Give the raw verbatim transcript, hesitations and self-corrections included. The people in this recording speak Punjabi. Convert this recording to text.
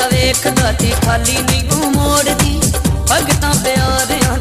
वेखदा ते खाली नहीं मोड़ दी भगतां प्यारियां